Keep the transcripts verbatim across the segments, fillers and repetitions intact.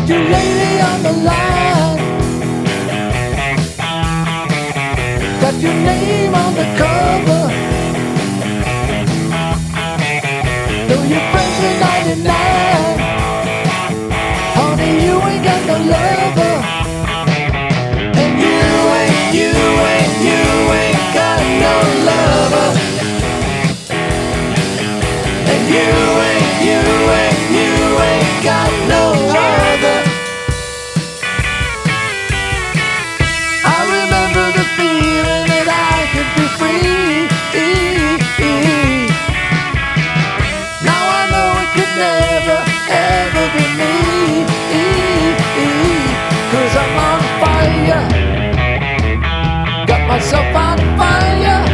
Got your lady on the line, got your name on the cover. Though your friends are ninety-nine, honey, you ain't got no lover. And you ain't, you ain't, you ain't got no lover. And you ain't, you ain't, you ain't got no other. I remember the feeling that I could be free. Now I know it could never, ever be me. Cause I'm on fire, got myself on fire.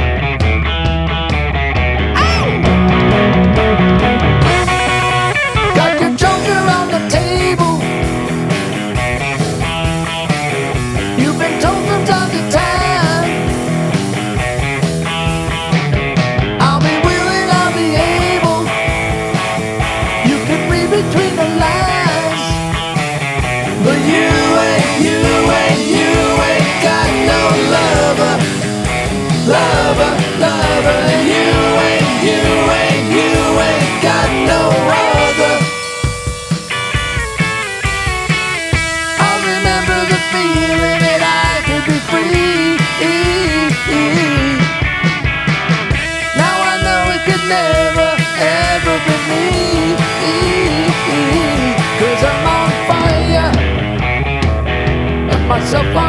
Got your joker on the table, you've been told from time to time, I'll be willing, I'll be able. You can read between the lines, but you ain't, you ain't, you ain't got no lover, lover, lover. And you ain't, you ain't, you ain't got no other. I remember the feeling that I could be free. Now I know it could never, ever be me. Cause I'm on fire, and myself